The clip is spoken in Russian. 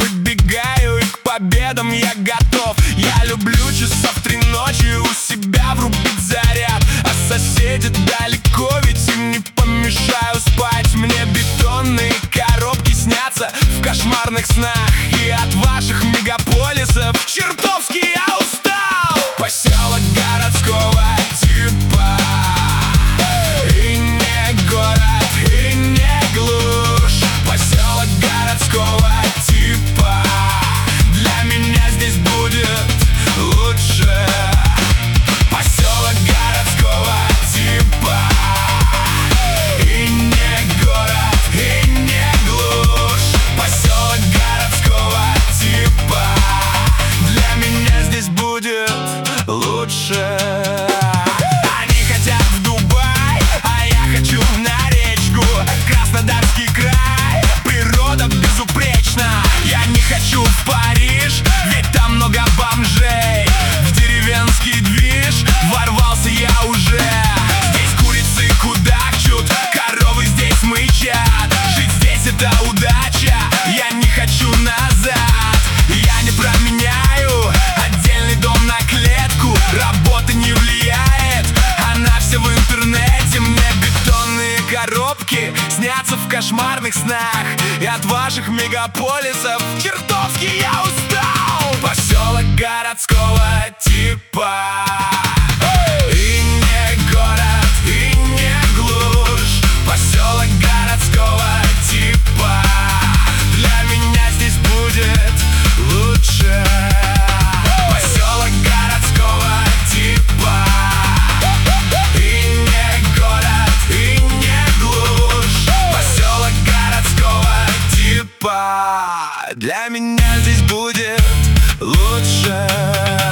выбегаю, и к победам я готов. Я люблю часов 3 ночи у себя врубить заряд, а соседи далеко, ведь им не помешаю спать. Мне бетонные коробки снятся в кошмарных снах, и от ваших мегаполисов чертовски я устал. Поселок городского типа, и не город, и не глушь. Поселок городского типа, для меня здесь будет лучше. Поселок городского типа, и не город, и не глушь. Поселок городского типа, для меня здесь будет лучше. Они хотят в Дубай, а я хочу на речку. Краснодарский край, природа безупречна. Я не хочу в Париж, ведь там много бомжей. В деревенский движ ворвался я уже. Здесь курицы кудахчут, коровы здесь мычат. Жить здесь это удача, я не хочу назад. Я не променяю отдельный дом на клетку. Работа не влияет, она вся в интернете. Мне бетонные коробки снятся в кошмарных снах, и от ваших мегаполисов чертовски я устал. Поселок городского типа, и не город, и не глушь. Поселок городского типа, для меня здесь будет лучше. Поселок городского типа, и не город, и не глушь. Поселок городского типа, для меня здесь будет лучше.